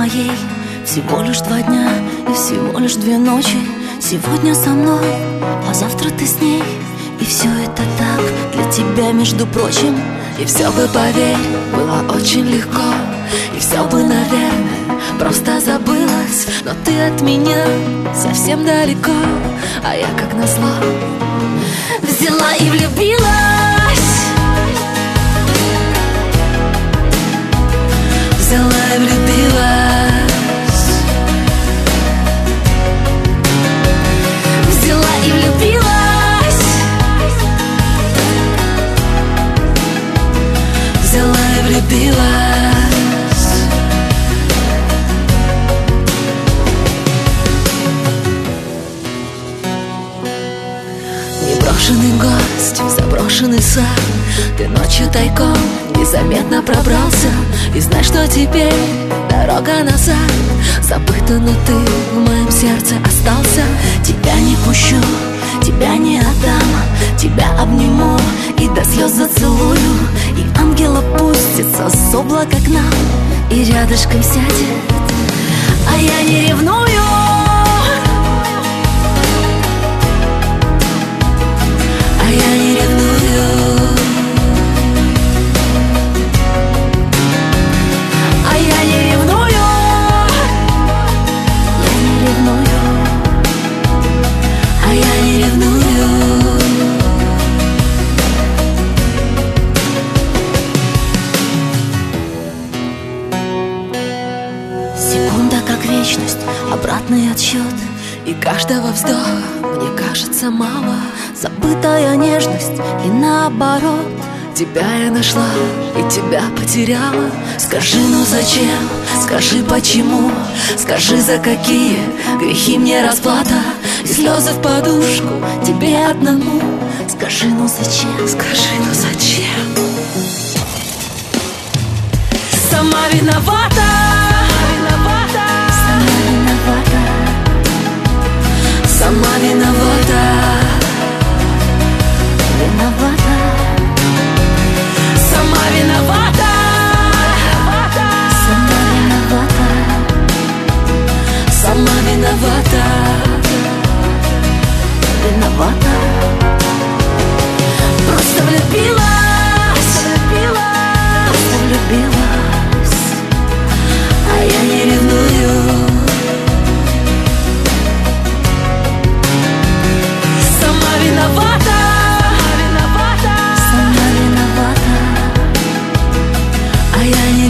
моей всего лишь 2 дня и всего лишь 2 ночи. Сегодня со мной, а завтра ты с ней. И все это так для тебя, между прочим. И все бы, поверь, было очень легко. И все бы, наверное, просто забылось. Но ты от меня совсем далеко, а я, как назло, взяла и влюбилась. Взяла и влюбилась. Взяла и влюбилась. Взяла и влюбилась. Неброшенный гость в заброшенный сад. Ты ночью тайком незаметно пробрался. И знай, что теперь дорога назад забыта, но ты в моем сердце остался. Тебя не пущу, тебя не отдам. Тебя обниму и до слез зацелую. И ангел опустится с облака к нам и рядышком сядет, а я не ревную. А я не ревную. А я не ревную. Я не ревную. А я не ревную. Секунда как вечность, обратный отсчет. И каждого вздоха мне кажется мало. Забытая нежность и наоборот. Тебя я нашла и тебя потеряла. Скажи, ну зачем? Скажи, почему? Скажи, за какие грехи мне расплата? И слезы в подушку тебе одному. Скажи, ну зачем? Скажи, ну зачем? Сама виновата. Сама виновата. Сама виновата. Виновата. Сама виновата. Сама виновата. Сама виновата. Виновата. Просто влюбилась. Просто влюбилась. А я не ревную. Сама виновата. Сама виновата. А я не